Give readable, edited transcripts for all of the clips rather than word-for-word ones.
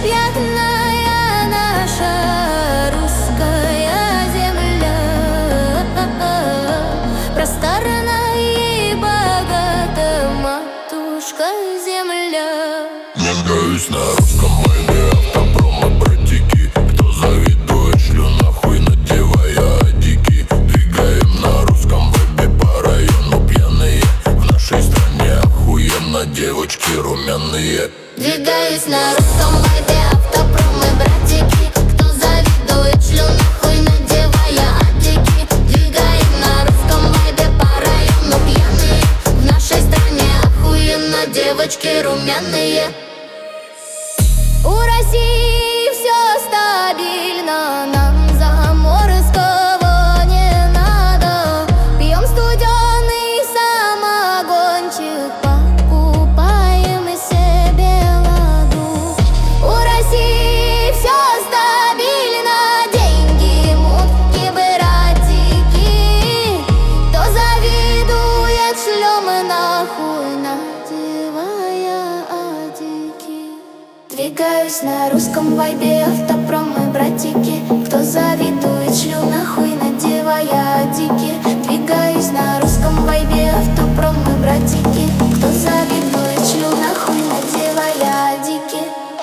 Необъятная наша русская земля, просторна и богата матушка земля. Двигаюсь на русском вайбе, автопром и братики. Кто завидует, шлю нахуй, надевая адики. Двигаем на русском вайбе по району пьяные. В нашей стране охуенно, девочки румяные. Двигаюсь на русском вайбе, автопром и братики. Кто завидует, шлю нахуй, надевая адики. Двигаем на русском вайбе по району пьяные. В нашей стране охуенно, девочки румяные. У России все стабильно, нам заморского не надо. Пьем студеный самогончик, покупаем себе ладу. У России все стабильно, деньги, мутки, братики. Кто завидует, шлем нахуй, надевая адики. Двигаюсь на русском вайбе, автопром и братики. Кто завидует, шлю нахуй, надевая адики. Двигаюсь на русском вайбе, автопром и братики. Кто завидует, шлю нахуй, надевая адики.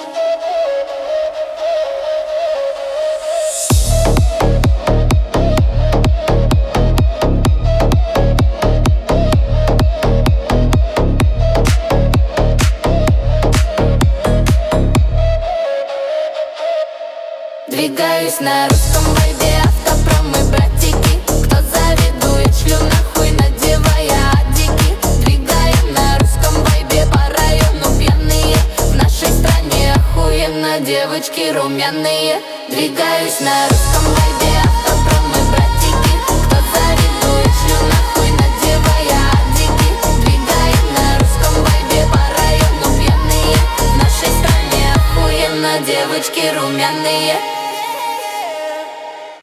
Двигаюсь на русском вайбе, автопром и братики. Кто завидует, шлю нахуй, надевая адики. Двигаем на русском вайбе по району пьяные. В нашей стране охуенно, девочки румяные. Двигаюсь на русском